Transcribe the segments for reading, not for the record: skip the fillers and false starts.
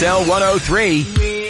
XL 103.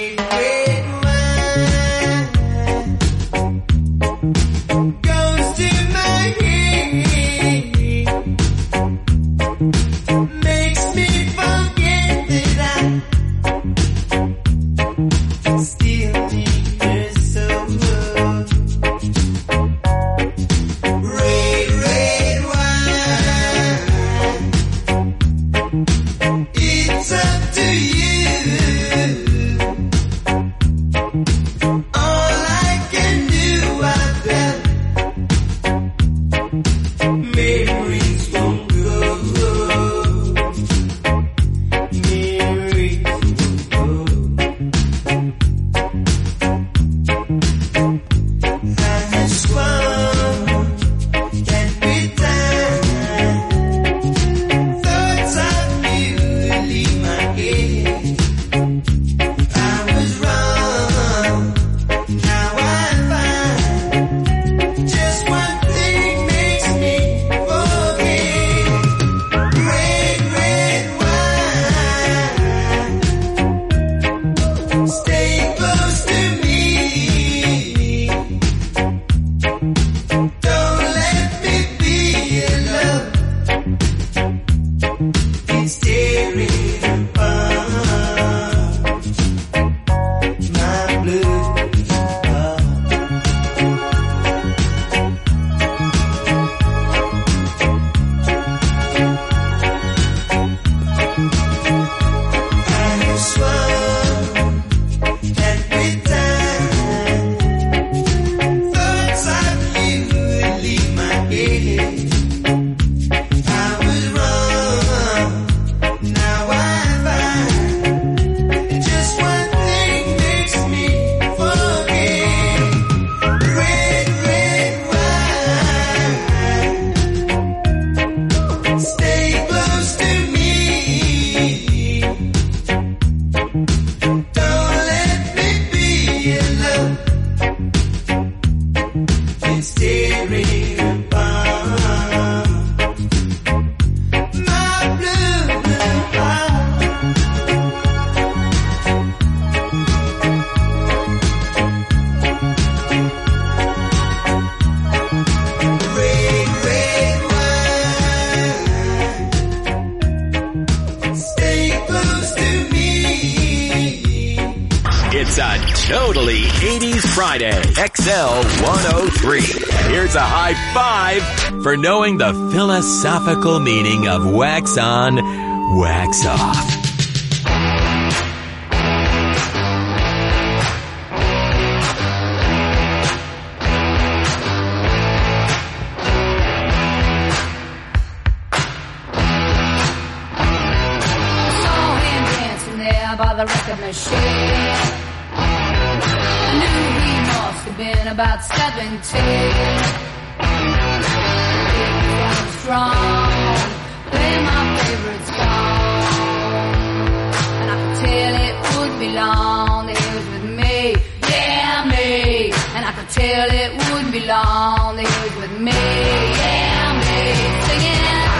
It's a totally 80s Friday, XL 103. Here's a high five for knowing the philosophical meaning of wax on, wax off. By the record machine, I knew he must have been about 17. He was strong, playing my favorite song, and I could tell it would be long that he was with me, yeah me. And I could tell it would be long that he was with me, yeah me. Singing.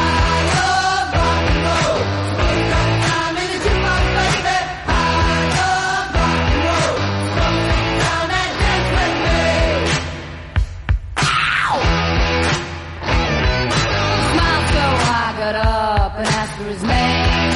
Up and asked for his name.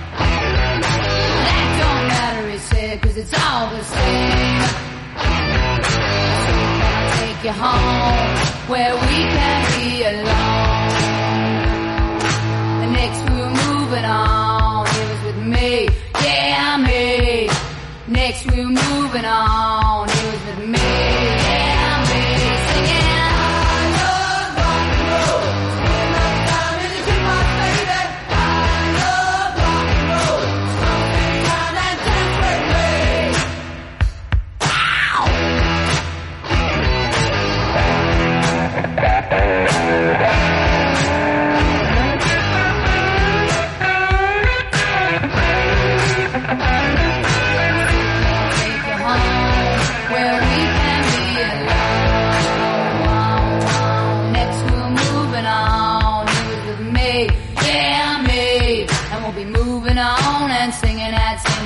That don't matter, he said, 'cause it's all the same. So can I take you home where we can be alone? The next we were moving on, he was with me, yeah me. Next we were moving on, he was with me, yeah me. Singing. We'll be moving on and singing that same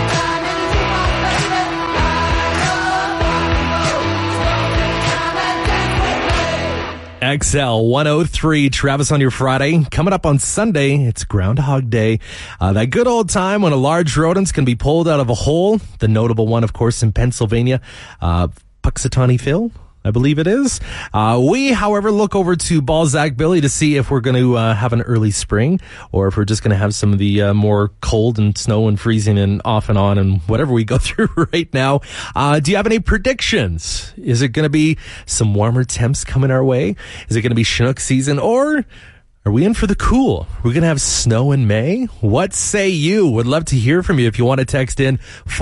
XL 103, Travis on your Friday. Coming up on Sunday, it's Groundhog Day. That good old time when a large rodent's can be pulled out of a hole. The notable one, of course, in Pennsylvania, Puxatawny Phil, I believe it is. We, however, look over to Balzac Billy to see if we're going to have an early spring or if we're just going to have some of the more cold and snow and freezing and off and on and whatever we go through right now. Do you have any predictions? Is it going to be some warmer temps coming our way? Is it going to be Chinook season, or are we in for the cool? We're going to have snow in May? What say you? Would love to hear from you. If you want to text in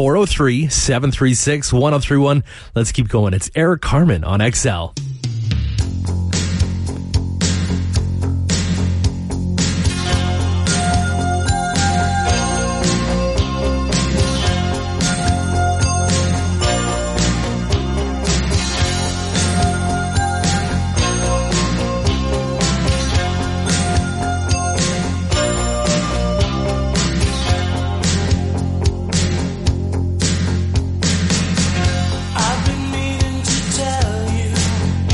403-736-1031. Let's keep going. It's Eric Carmen on XL. I've been meaning to tell you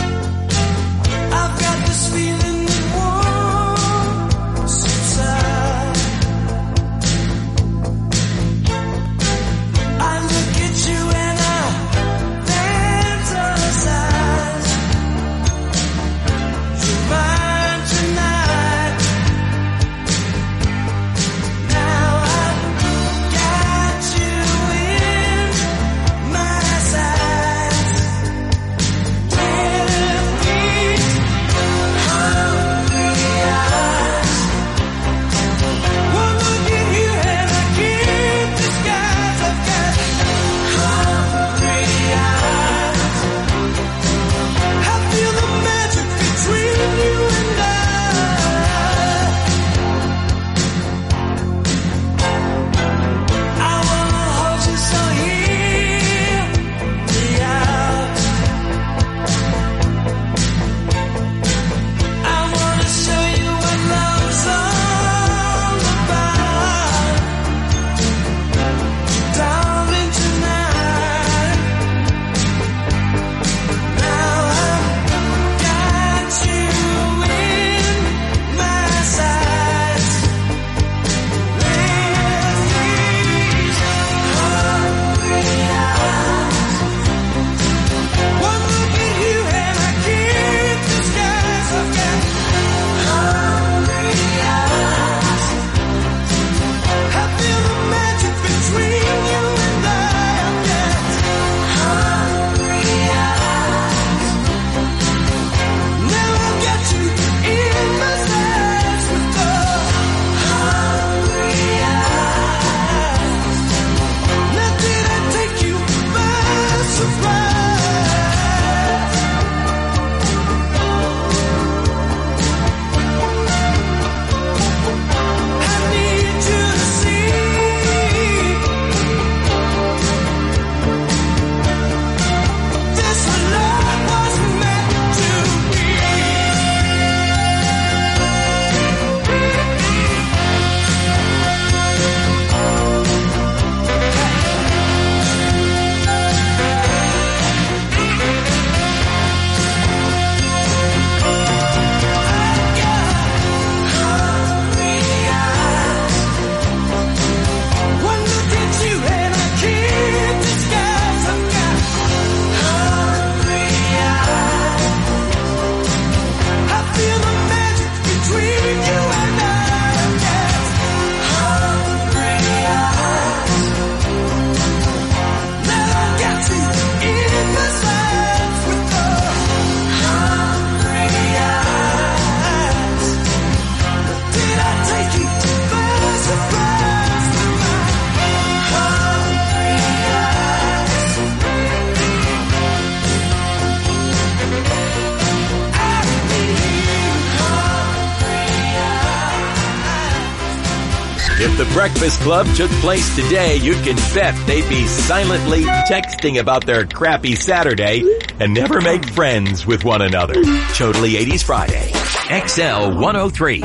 the Breakfast Club took place today, you can bet they'd be silently texting about their crappy Saturday and never make friends with one another. Totally 80s Friday. XL 103.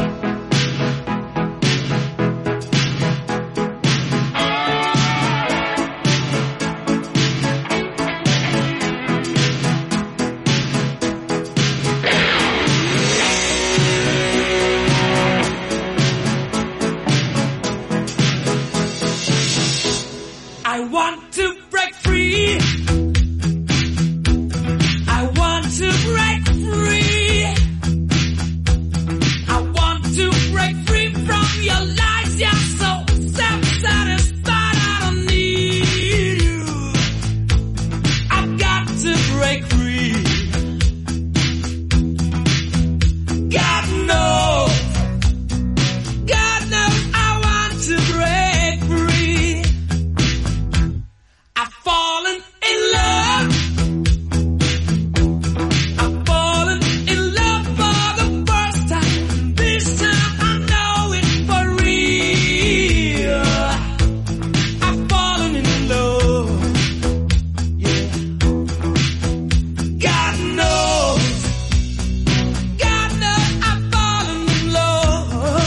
I want to break free. I want to break free. I want to break free from your lies. You're so self-satisfied. I don't need you. I've got to break free. God knows I want to break free. I've fallen in love. I've fallen in love for the first time. This time I know it's for real. I've fallen in love. Yeah. God knows I've fallen in love.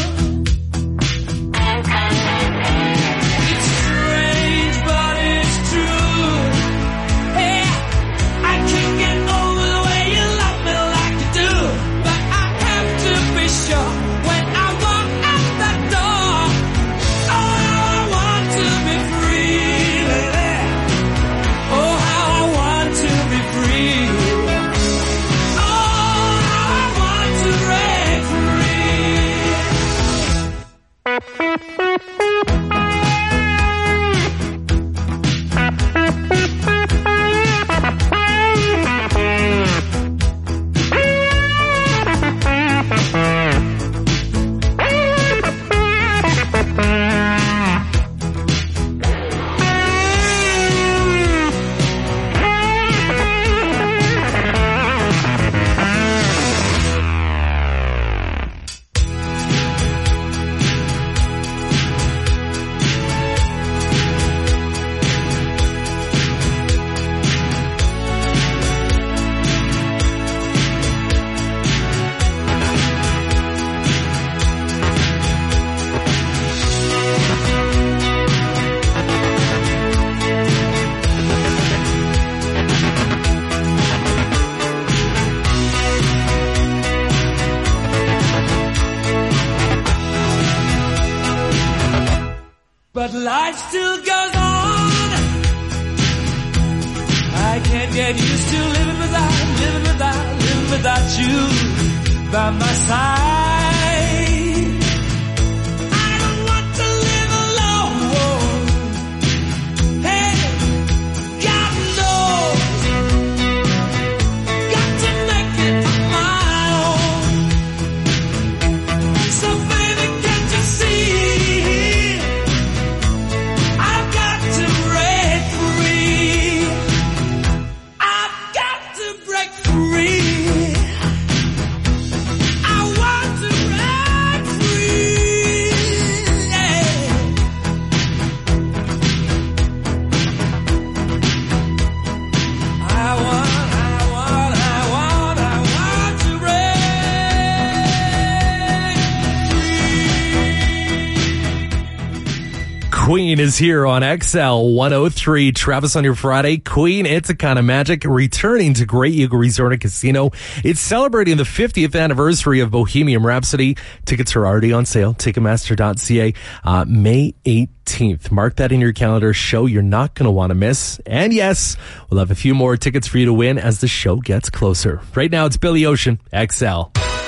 It's strange, but it's true. Hey, I can't get over the way you love me like you do. But I have to be sure when I walk out that door. Oh, how I want to be free, baby. Oh, how I want to be free. Oh, how I want to break But life still goes on. I can't get used to living without you by my side. I don't want to live alone. Hey, God knows, got to make it on my own. So baby, can't you see? I've got to break free. I've got to break free. I want to break free. Yeah. I want to break free. Queen is here on XL 103. Travis on your Friday. Queen, It's a Kind of Magic, returning to Great Eagle Resort and Casino. It's celebrating the 50th anniversary of Bohemian Rhapsody. Tickets are already on sale. Ticketmaster.ca. May 18th. Mark that in your calendar. Show you're not going to want to miss. And yes, we'll have a few more tickets for you to win as the show gets closer. Right now, it's Billy Ocean, XL.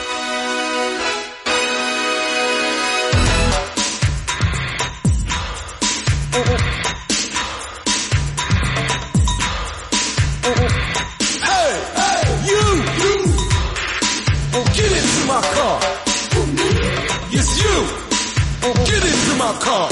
Get into my car. Yes, you. Get into my car.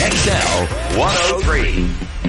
XL 103.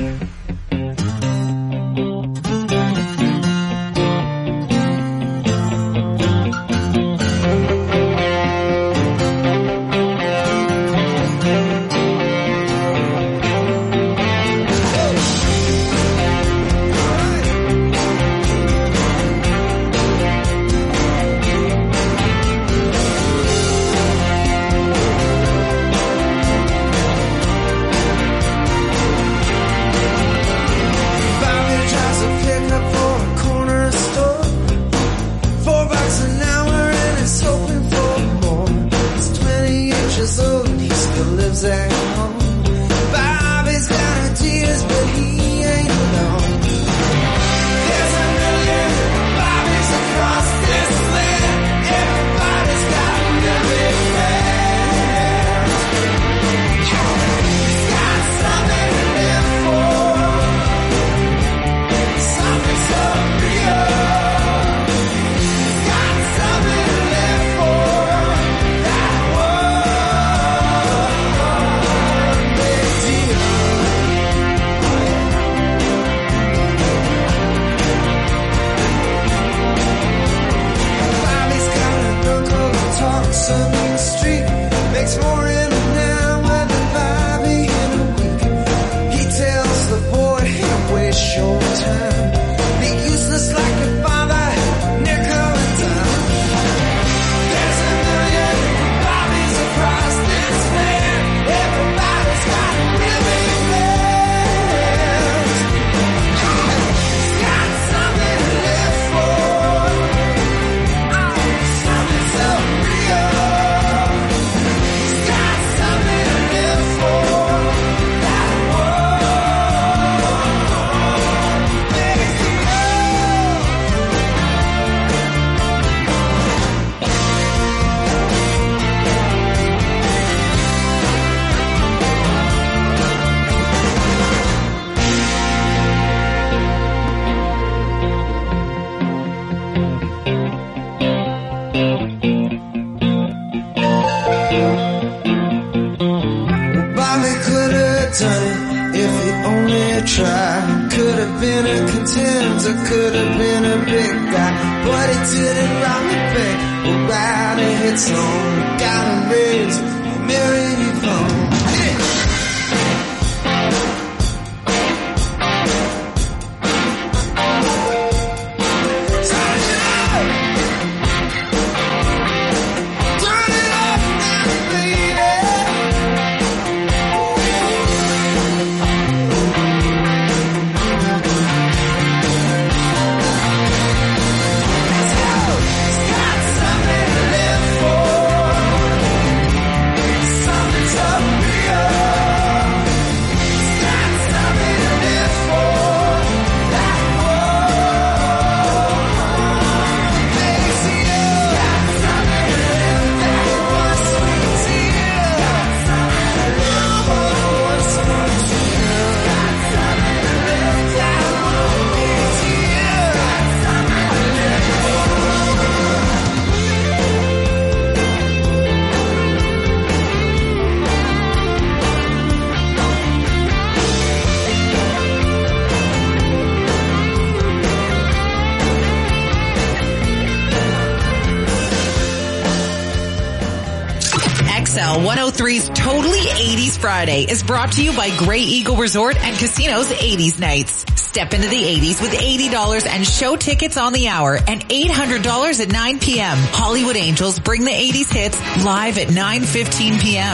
XL 103's Totally 80s Friday is brought to you by Grey Eagle Resort and Casino's 80s Nights. Step into the 80s with $80 and show tickets on the hour and $800 at 9 p.m. Hollywood Angels bring the 80s hits live at 9:15 p.m.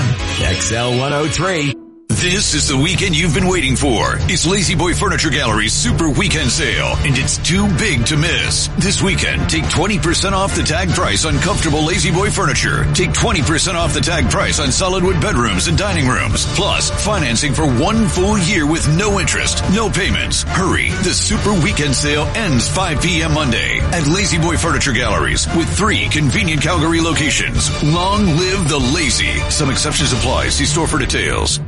XL 103. This is the weekend you've been waiting for. It's Lazy Boy Furniture Gallery's Super Weekend Sale, and it's too big to miss. This weekend, take 20% off the tag price on comfortable Lazy Boy furniture. Take 20% off the tag price on solid wood bedrooms and dining rooms. Plus, financing for 1 full year with no interest, no payments. Hurry, the Super Weekend Sale ends 5 p.m. Monday at Lazy Boy Furniture Galleries with 3 convenient Calgary locations. Long live the lazy. Some exceptions apply. See store for details.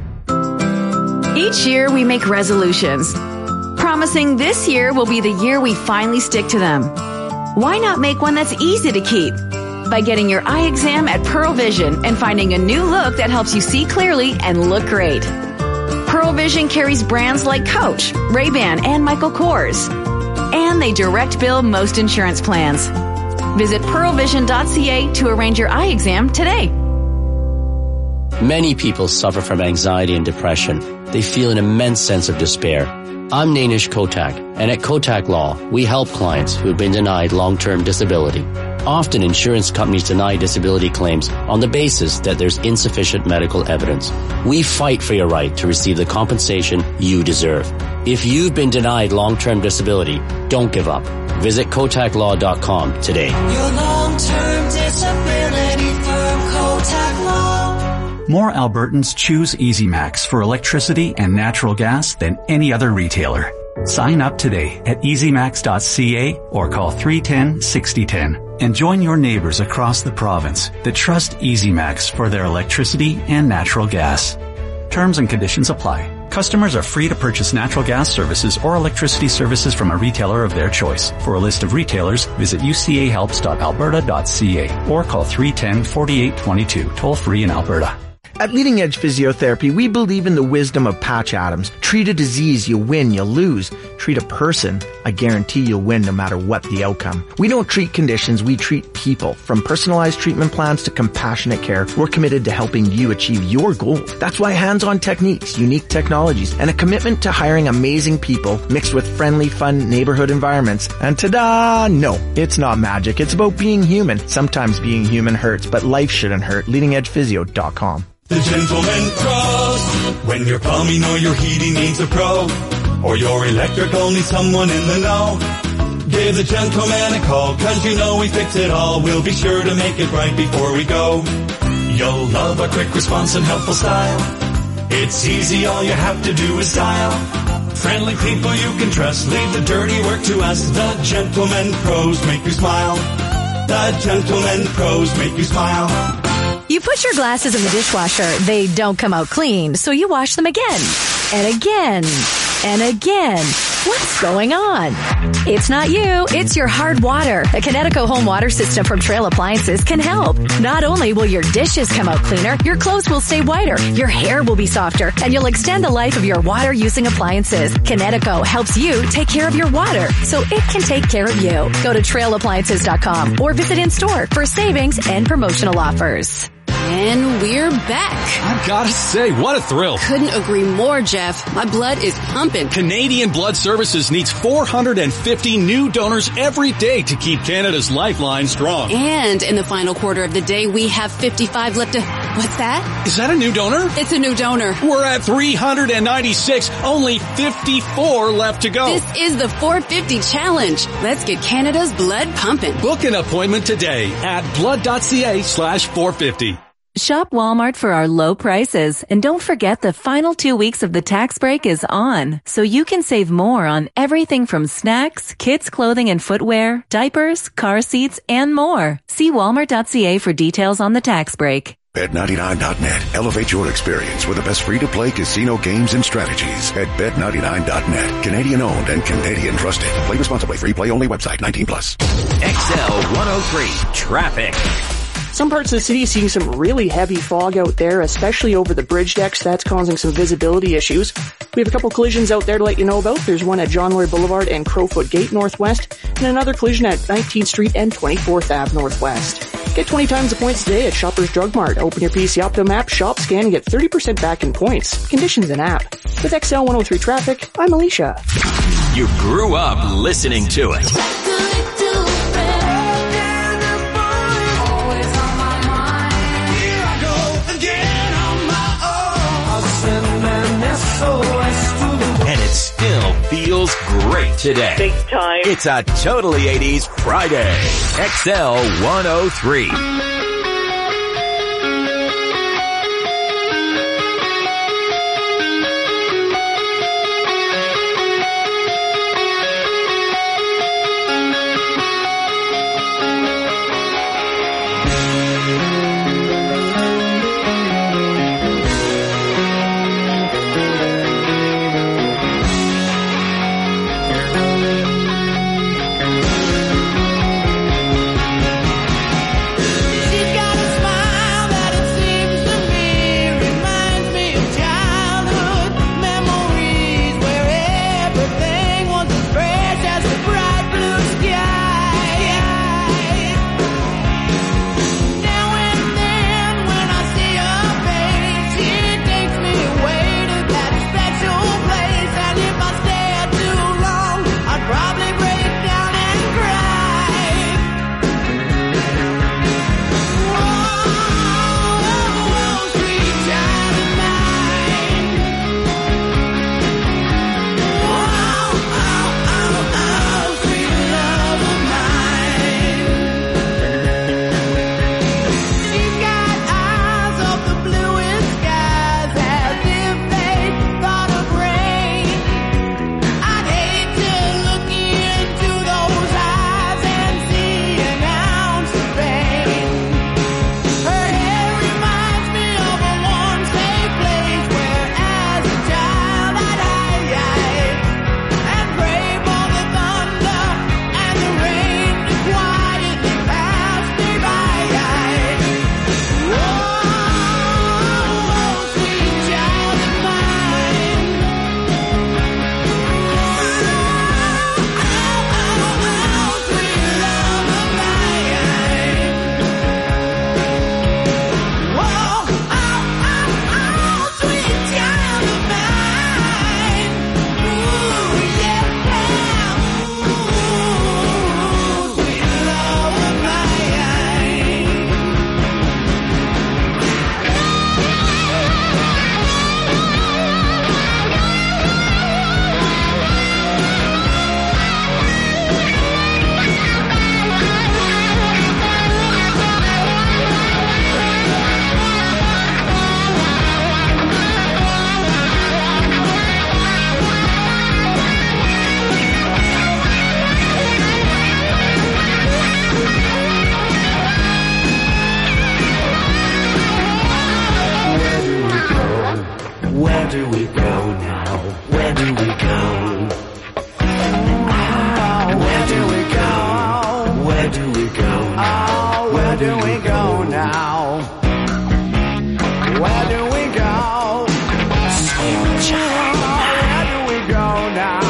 Each year we make resolutions, promising this year will be the year we finally stick to them. Why not make one that's easy to keep? By getting your eye exam at Pearl Vision and finding a new look that helps you see clearly and look great. Pearl Vision carries brands like Coach, Ray-Ban, and Michael Kors. And they direct bill most insurance plans. Visit pearlvision.ca to arrange your eye exam today. Many people suffer from anxiety and depression. They feel an immense sense of despair. I'm Nainish Kotak, and at Kotak Law, we help clients who have been denied long-term disability. Often insurance companies deny disability claims on the basis that there's insufficient medical evidence. We fight for your right to receive the compensation you deserve. If you've been denied long-term disability, don't give up. Visit KotakLaw.com today. Your long-term disability firm, Kotak Law. More Albertans choose EasyMax for electricity and natural gas than any other retailer. Sign up today at easymax.ca or call 310-6010 and join your neighbors across the province that trust EasyMax for their electricity and natural gas. Terms and conditions apply. Customers are free to purchase natural gas services or electricity services from a retailer of their choice. For a list of retailers, visit ucahelps.alberta.ca or call 310-4822, toll free in Alberta. At Leading Edge Physiotherapy, we believe in the wisdom of Patch Adams. Treat a disease, you win, you lose. Treat a person, I guarantee you'll win no matter what the outcome. We don't treat conditions, we treat people. From personalized treatment plans to compassionate care, we're committed to helping you achieve your goals. That's why hands-on techniques, unique technologies, and a commitment to hiring amazing people mixed with friendly, fun neighborhood environments. And ta-da! No, it's not magic. It's about being human. Sometimes being human hurts, but life shouldn't hurt. LeadingEdgePhysio.com. The Gentleman Pros. When your plumbing or your heating needs a pro, or your electrical needs someone in the know, give the Gentleman a call, 'cause you know we fix it all. We'll be sure to make it right before we go. You'll love our quick response and helpful style. It's easy, all you have to do is dial. Friendly people you can trust, leave the dirty work to us. The Gentleman Pros make you smile. The Gentleman Pros make you smile. You put your glasses in the dishwasher, they don't come out clean, so you wash them again, and again, and again. What's going on? It's not you, it's your hard water. A Kinetico home water system from Trail Appliances can help. Not only will your dishes come out cleaner, your clothes will stay whiter, your hair will be softer, and you'll extend the life of your water-using appliances. Kinetico helps you take care of your water, so it can take care of you. Go to trailappliances.com or visit in-store for savings and promotional offers. And we're back. I've got to say, what a thrill. Couldn't agree more, Jeff. My blood is pumping. Canadian Blood Services needs 450 new donors every day to keep Canada's lifeline strong. And in the final quarter of the day, we have 55 left to... What's that? Is that a new donor? It's a new donor. We're at 396. Only 54 left to go. This is the 450 challenge. Let's get Canada's blood pumping. Book an appointment today at blood.ca/450. Shop Walmart for our low prices. And don't forget the final 2 weeks of the tax break is on. So you can save more on everything from snacks, kids' clothing and footwear, diapers, car seats, and more. See walmart.ca for details on the tax break. Bet99.net. Elevate your experience with the best free-to-play casino games and strategies at Bet99.net. Canadian owned and Canadian trusted. Play responsibly. Free play only website. 18+. XL 103 Traffic. Some parts of the city seeing some really heavy fog out there, especially over the bridge decks. That's causing some visibility issues. We have a couple collisions out there to let you know about. There's one at John Lloyd Boulevard and Crowfoot Gate Northwest, and another collision at 19th Street and 24th Ave Northwest. Get 20 times the points today at Shoppers Drug Mart. Open your PC Optum app, shop, scan, and get 30% back in points. Conditions in app. With XL 103 Traffic, I'm Alicia. You grew up listening to it. And it still feels great today. Big time. It's a totally 80s Friday. XL 103. Where do we go now? Where do we go? Where do we go? Where do we go now? Where do we go now? Where do we go? Where do we go now?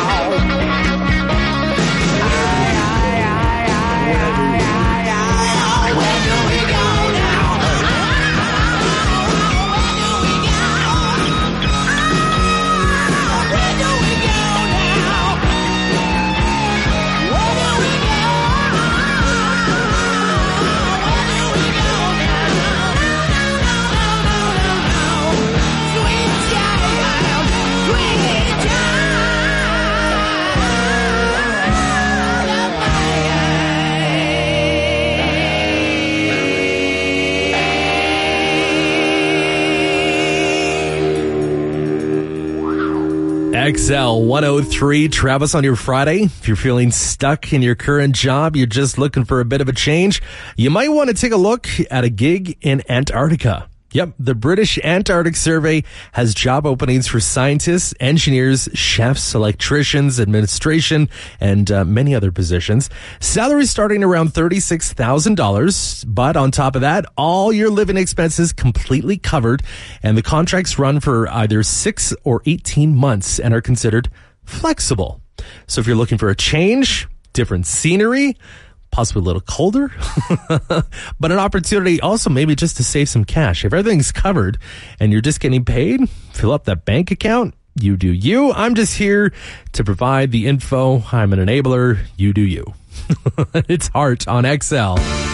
XL 103, Travis on your Friday. If you're feeling stuck in your current job, you're just looking for a bit of a change, you might want to take a look at a gig in Antarctica. Yep, the British Antarctic Survey has job openings for scientists, engineers, chefs, electricians, administration, and many other positions. Salary starting around $36,000, but on top of that, all your living expenses completely covered, and the contracts run for either 6 or 18 months and are considered flexible. So if you're looking for a change, different scenery, possibly a little colder, but an opportunity also maybe just to save some cash. If everything's covered and you're just getting paid, fill up that bank account. You do you. I'm just here to provide the info. I'm an enabler. You do you. It's Heart on XL.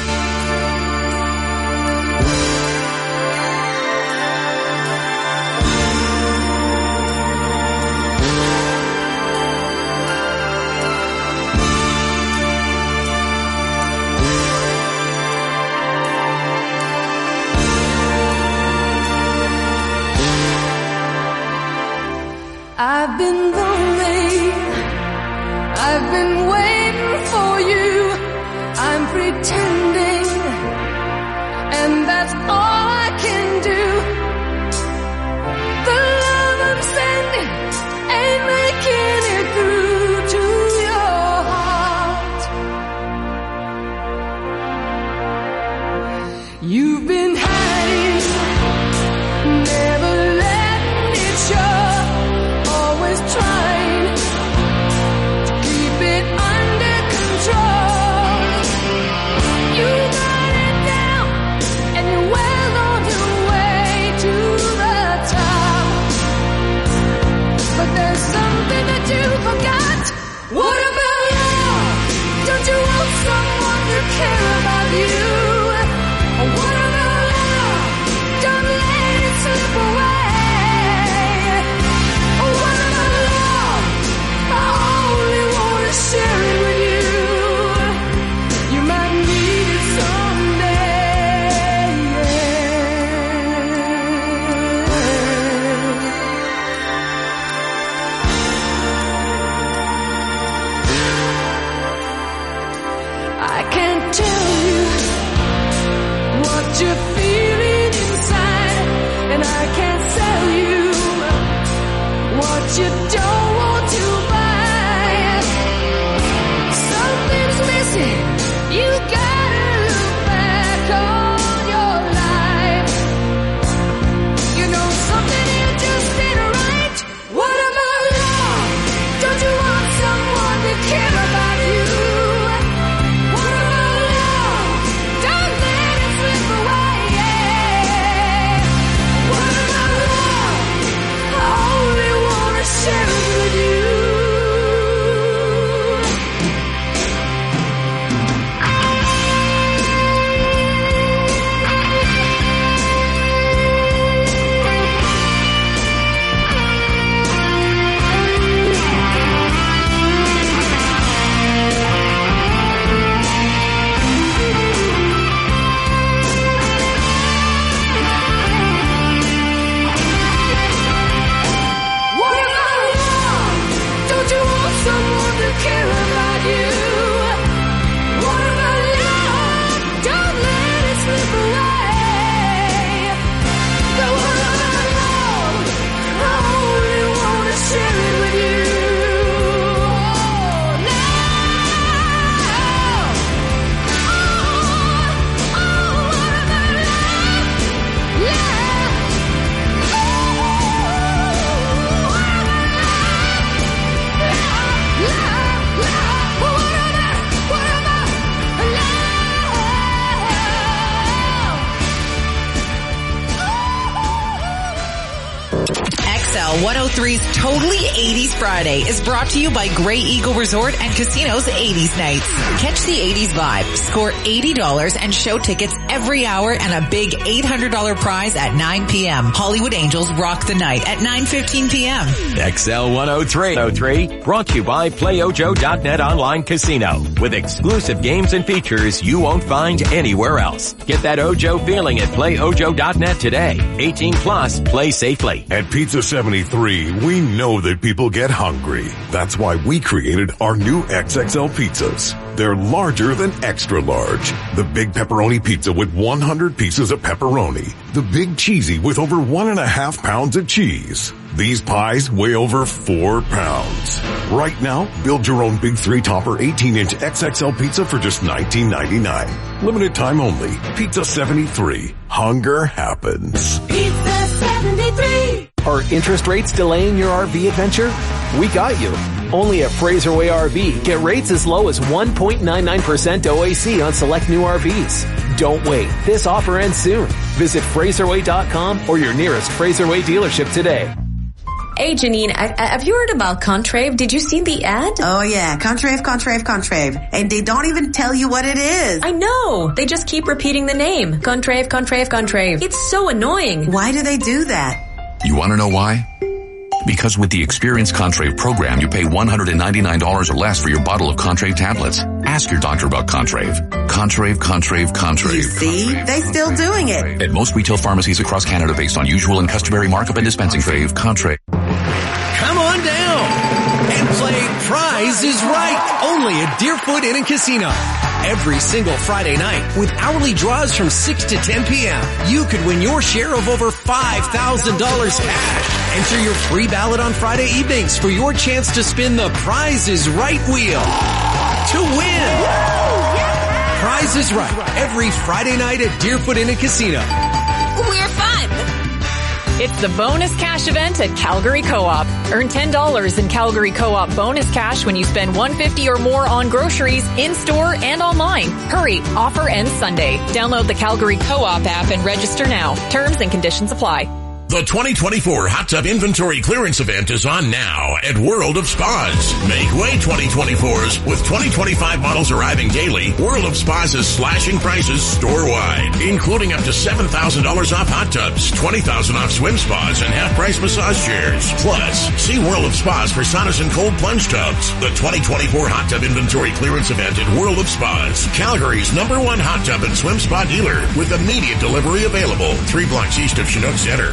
I've been lonely, I've been waiting for you, I'm pretending, and that's all I can do. The love I'm sending ain't making it through to your heart. You've been hiding, never letting it show. Trying to keep it XL 103's Totally 80s Friday is brought to you by Grey Eagle Resort and Casino's 80s Nights. Catch the 80s vibe, score $80 and show tickets every hour and a big $800 prize at 9 p.m. Hollywood Angels rock the night at 9:15 p.m. XL 103 brought to you by PlayOjo.net online casino with exclusive games and features you won't find anywhere else. Get that Ojo feeling at PlayOjo.net today. 18 plus, play safely. At Pizza 73, we know that people get hungry. That's why we created our new XXL pizzas. They're larger than extra large. The big pepperoni pizza with 100 pieces of pepperoni. The big cheesy with over 1.5 pounds of cheese. These pies weigh over 4 pounds. Right now, build your own big 3-topper 18-inch XXL pizza for just $19.99. Limited time only. Pizza 73. Hunger happens. Pizza 73. Are interest rates delaying your RV adventure? We got you. Only at Fraserway RV, get rates as low as 1.99% OAC on select new RVs. Don't wait. This offer ends soon. Visit FraserWay.com or your nearest Fraserway dealership today. Hey, Janine, have you heard about Contrave? Did you see the ad? Oh, yeah. Contrave. And they don't even tell you what it is. I know. They just keep repeating the name. Contrave. It's so annoying. Why do they do that? You want to know why? Because with the Experience Contrave program, you pay $199 or less for your bottle of Contrave tablets. Ask your doctor about Contrave. Contrave. You see? They still doing it. At most retail pharmacies across Canada based on usual and customary markup and dispensing fee. Contrave. Come on down and play Prize is Right, only at Deerfoot Inn and Casino. Every single Friday night with hourly draws from 6 to 10 p.m. You could win your share of over $5,000 cash. Enter your free ballot on Friday evenings for your chance to spin the Prize is Right wheel to win. Prize is Right every Friday night at Deerfoot Inn and Casino. We're fun. It's the bonus cash event at Calgary Co-op. Earn $10 in Calgary Co-op bonus cash when you spend $150 or more on groceries in-store and online. Hurry, offer ends Sunday. Download the Calgary Co-op app and register now. Terms and conditions apply. The 2024 Hot Tub Inventory Clearance Event is on now at World of Spas. Make way 2024s with 2025 models arriving daily. World of Spas is slashing prices store-wide, including up to $7,000 off hot tubs, $20,000 off swim spas, and half-price massage chairs. Plus, see World of Spas for saunas and cold plunge tubs. The 2024 Hot Tub Inventory Clearance Event at World of Spas, Calgary's #1 hot tub and swim spa dealer, with immediate delivery available 3 blocks east of Chinook Center.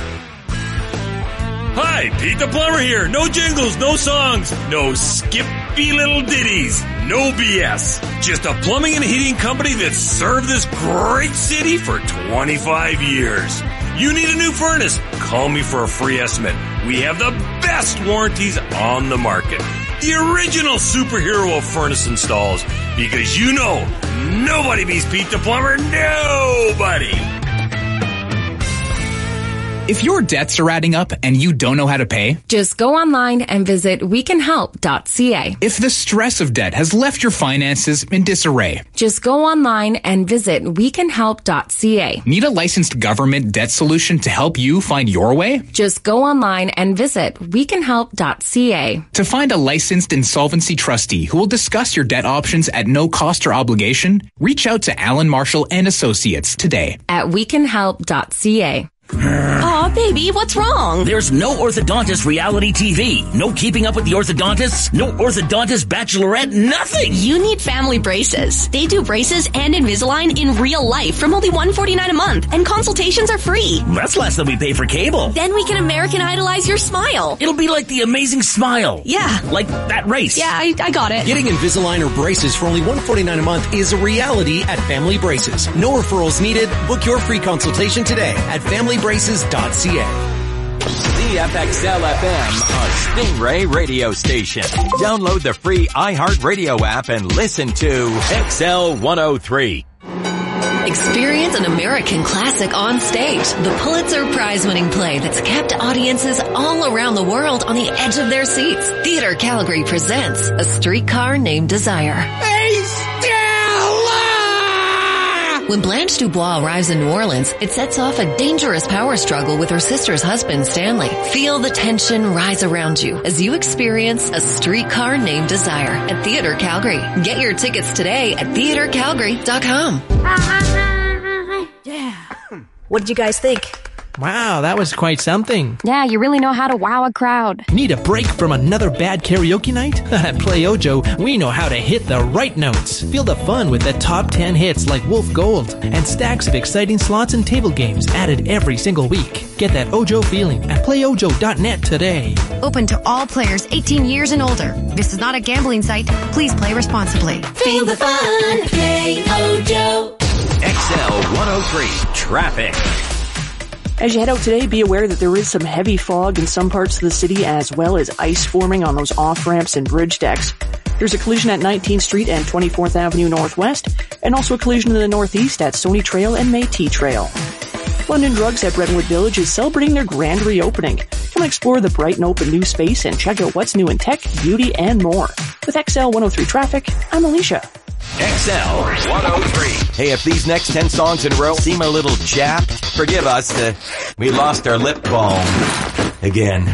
Hi, Pete the Plumber here. No jingles, no songs, no skippy little ditties, no BS. Just a plumbing and heating company that's served this great city for 25 years. You need a new furnace? Call me for a free estimate. We have the best warranties on the market. The original superhero of furnace installs. Because you know, nobody beats Pete the Plumber. Nobody. If your debts are adding up and you don't know how to pay, just go online and visit wecanhelp.ca. If the stress of debt has left your finances in disarray, just go online and visit wecanhelp.ca. Need a licensed government debt solution to help you find your way? Just go online and visit wecanhelp.ca. To find a licensed insolvency trustee who will discuss your debt options at no cost or obligation, reach out to Alan Marshall and Associates today at wecanhelp.ca. Aw, baby, what's wrong? There's no Orthodontist reality TV. No keeping up with the orthodontists. No Orthodontist Bachelorette. Nothing. You need Family Braces. They do braces and Invisalign in real life from only $149 a month, and consultations are free. That's less than we pay for cable. Then we can American Idolize your smile. It'll be like The Amazing Smile. Yeah. Like that race. Yeah, I got it. Getting Invisalign or braces for only $149 a month is a reality at Family Braces. No referrals needed. Book your free consultation today at FamilyBraces.ca. CFXL FM, a Stingray radio station. Download the free iHeartRadio app and listen to XL 103. Experience an American classic on stage. The Pulitzer Prize-winning play that's kept audiences all around the world on the edge of their seats. Theater Calgary presents A Streetcar Named Desire. Hey, Stella! When Blanche Dubois arrives in New Orleans, it sets off a dangerous power struggle with her sister's husband, Stanley. Feel the tension rise around you as you experience A Streetcar Named Desire at Theatre Calgary. Get your tickets today at theatrecalgary.com. Yeah. What did you guys think? Wow, that was quite something. Yeah, you really know how to wow a crowd. Need a break from another bad karaoke night? At Play Ojo, we know how to hit the right notes. Feel the fun with the top 10 hits like Wolf Gold and stacks of exciting slots and table games added every single week. Get that Ojo feeling at playojo.net today. Open to all players 18 years and older. This is not a gambling site. Please play responsibly. Feel the fun. Play Ojo. XL 103 Traffic. As you head out today, be aware that there is some heavy fog in some parts of the city as well as ice forming on those off-ramps and bridge decks. There's a collision at 19th Street and 24th Avenue Northwest, and also a collision in the northeast at Stony Trail and Métis Trail. London Drugs at Brentwood Village is celebrating their grand reopening. Come explore the bright and open new space and check out what's new in tech, beauty, and more. With XL 103 Traffic, I'm Alicia. XL 103. Hey, if these next 10 songs in a row seem a little chapped, forgive us. We lost our lip balm again.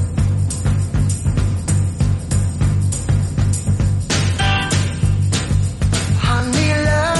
Honey,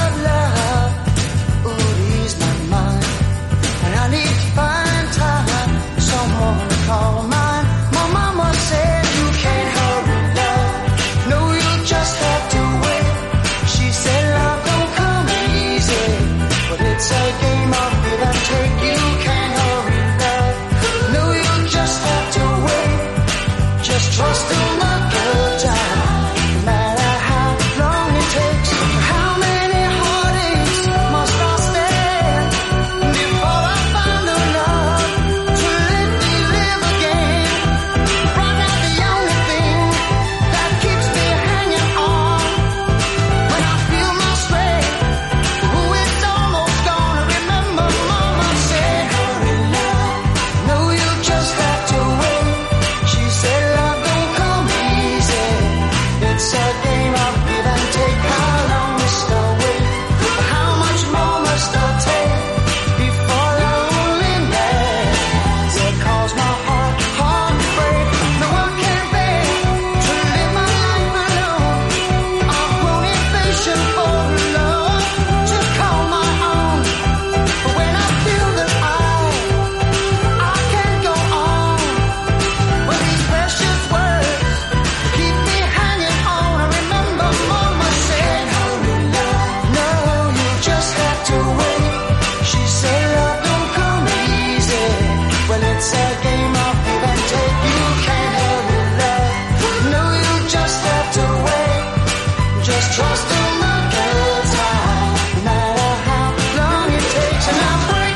love, ooh, ease my mind. And I need to find time, someone to call mine. My mama said you can't hurry, love. No, you just have to wait. She said love don't come easy, but it's a game of give and take. You can't hurry, love. No, you just have to wait. Just trust in the good time, no matter how long it takes. How many heartaches must I stand before I find the love to let me live again? Right now the only thing that keeps me hanging on, when I feel my strength, ooh, it's almost gone. I remember mama said, hurry love, no, you just have to wait. She said love don't come easy, it's a game of give and take. How long must I wait? How much more must I take before loneliness it calls my heart to break? No, I can't bear to live my life alone. I've grown impatient for love to call my own. But when I feel that I can't go on, but these precious words keep me hanging on. I remember mama said, hurry love, no, you just have to wait. She said love don't come easy, well it's a game of give and take. You can't hurry love, no, you just have to wait. Just trust in the good time, no matter how long it takes. And I wait.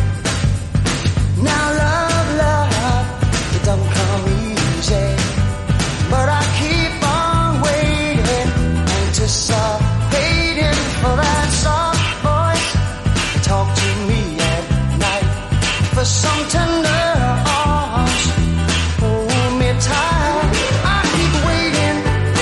Now love, it don't come easy, but I keep on waiting, anticipating for that soft voice. Talk to me at night, for some tender arms, hold me tight. I keep waiting,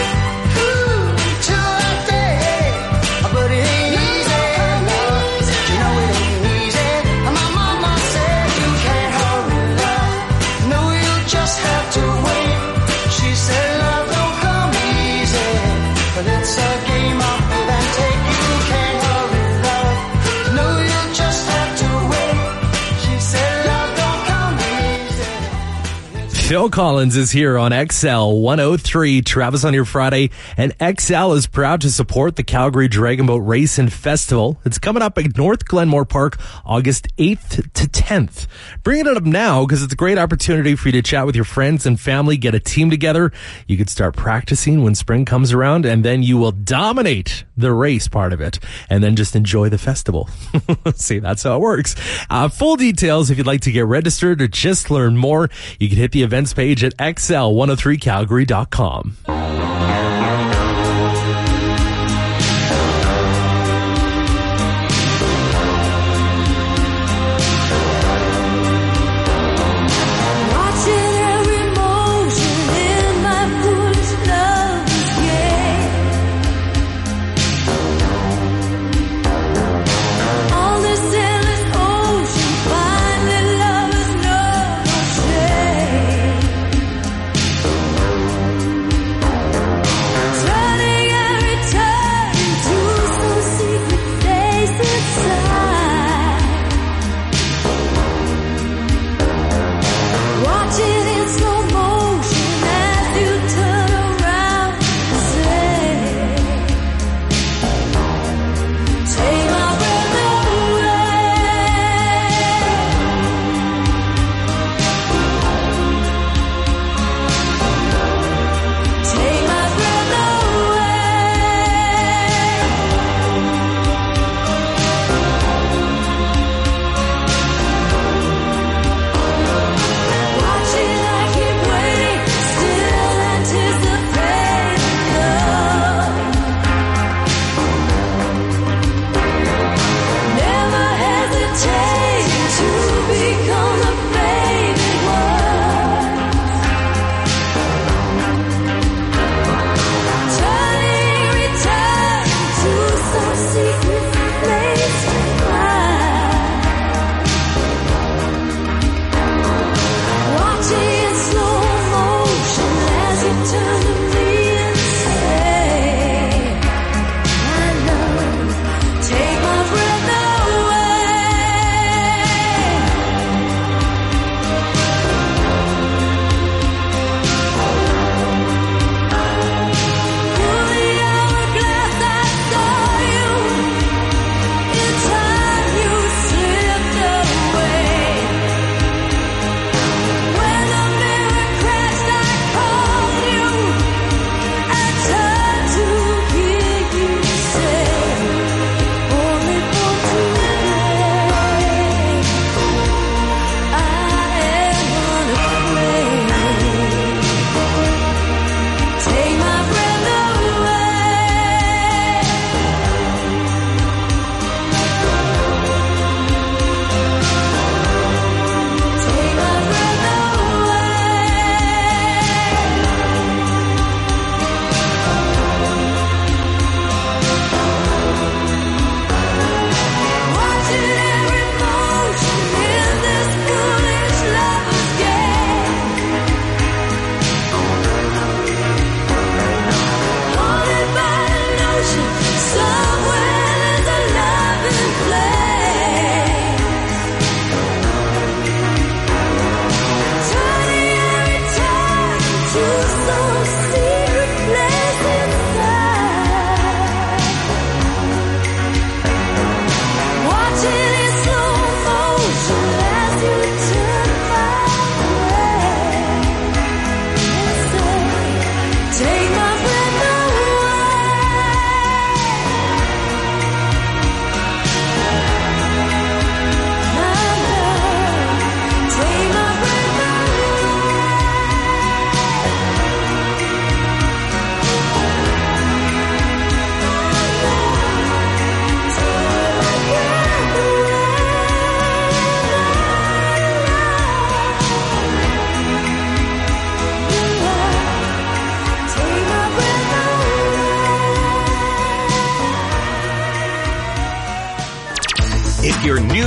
till that day, but it ain't easy, no, you know it ain't easy. My mama said you can't hurry love, no, you just have to wait. She said love don't come easy, but it's a game of give and take. You can't hurry love, no, you just have to wait. She said love don't come easy. Phil Collins is here on XL 103, Travis on your Friday, and XL is proud to support the Calgary Dragon Boat Race and Festival. It's coming up at North Glenmore Park, August 8th to 10th. Bringing it up now because it's a great opportunity for you to chat with your friends and family, get a team together. You could start practicing when spring comes around, and then you will dominate the race part of it, and then just enjoy the festival. See, that's how it works. Full details, if you'd like to get registered or just learn more, you can hit the events page at xl103calgary.com. Watching every motion in my foolish love, yeah.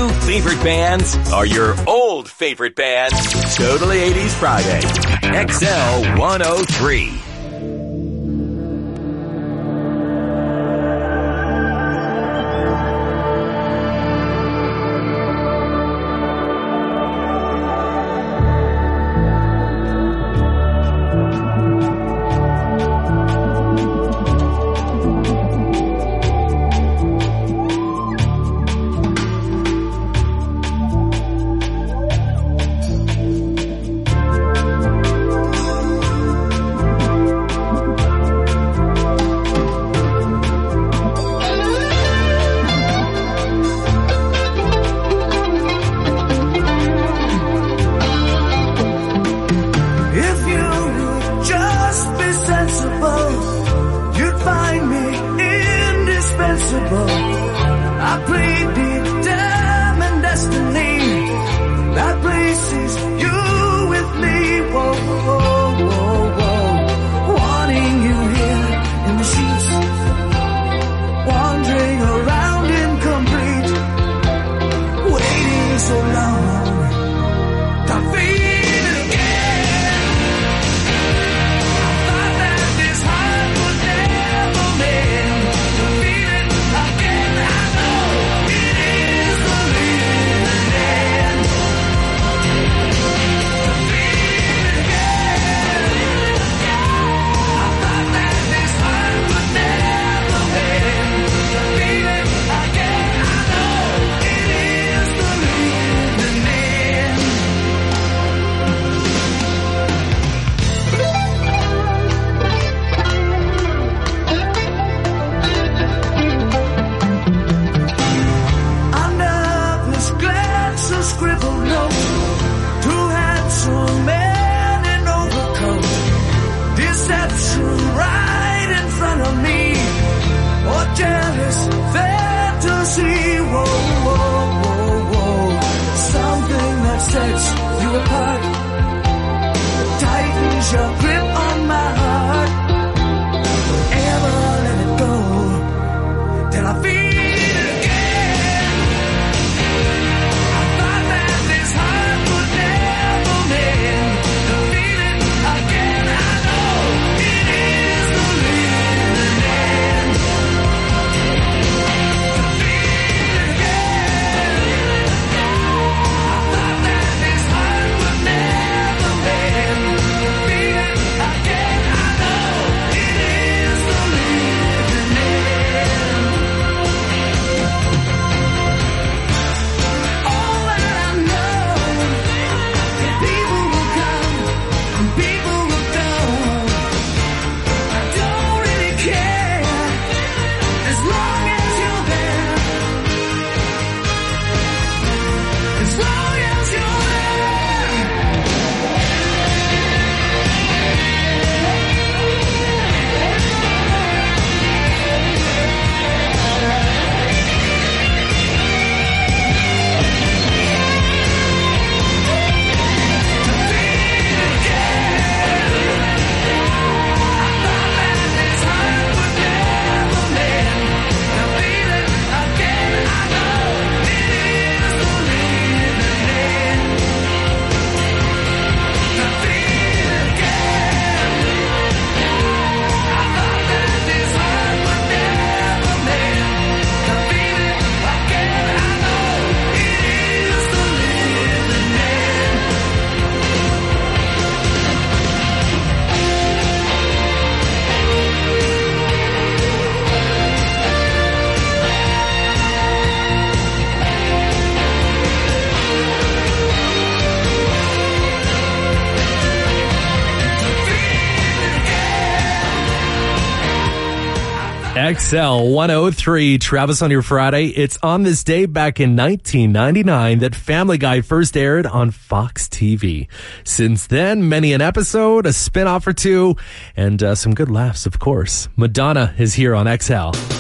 new favorite bands or your old favorite bands? Totally 80s Friday. XL 103. XL 103, Travis on your Friday. It's on this day back in 1999 that Family Guy first aired on Fox TV. Since then, many an episode, a spin-off or two, and some good laughs, of course. Madonna is here on XL.